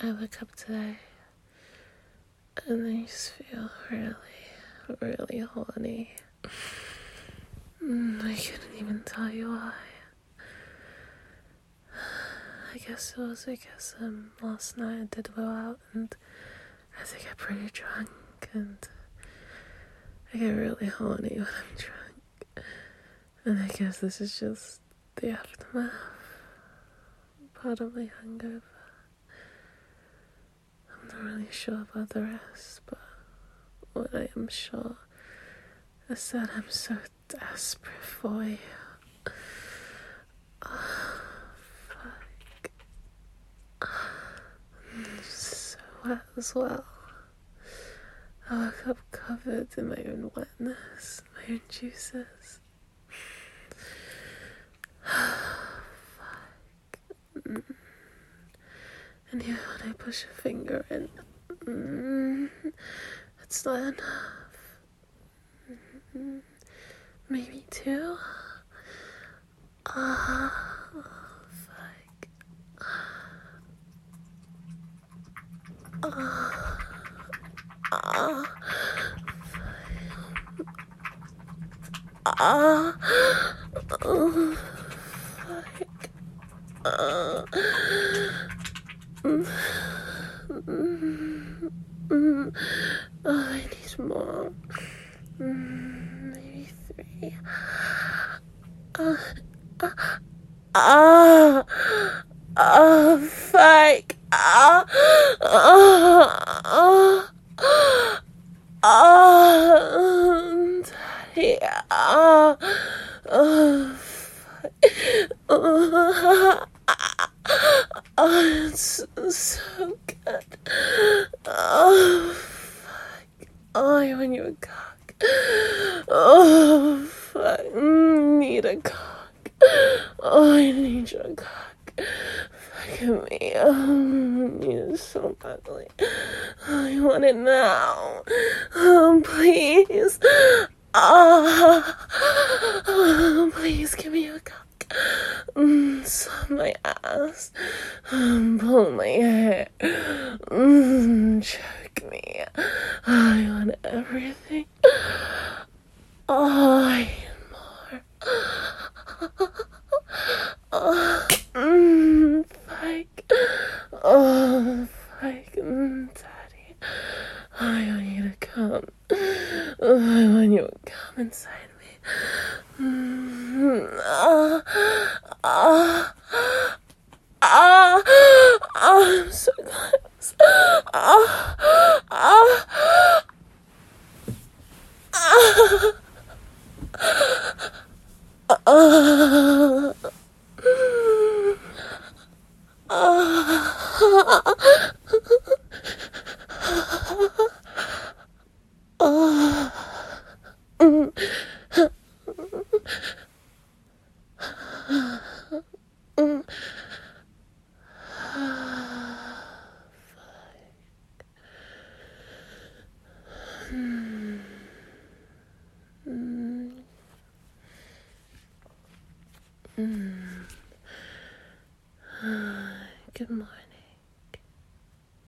I woke up today and I just feel really, really horny. I couldn't even tell you why. I guess it was because last night I did go out and I think I got pretty drunk and I get really horny when I'm drunk. And I guess this is just the aftermath, part of my hangover. I'm not really sure about the rest, but what I am sure is that I'm so desperate for you. Oh, fuck. I'm so wet as well. I woke up covered in my own wetness, my own juices. Fuck. And even when I push a finger in, it's not enough. Maybe two? Fuck. I need more. Maybe three. Fuck. Daddy. It's so good. Fuck. I want you a cock. Fuck. Need a cock. I need your cock. Fuck me. You're so ugly. I want it now. Please. Please give me a cock. Slap my ass. Pull my hair. Choke me. I want everything. I need more. Fuck. Fuck. Daddy. I want you to come. I want you to come inside me. I'm so close. Good morning.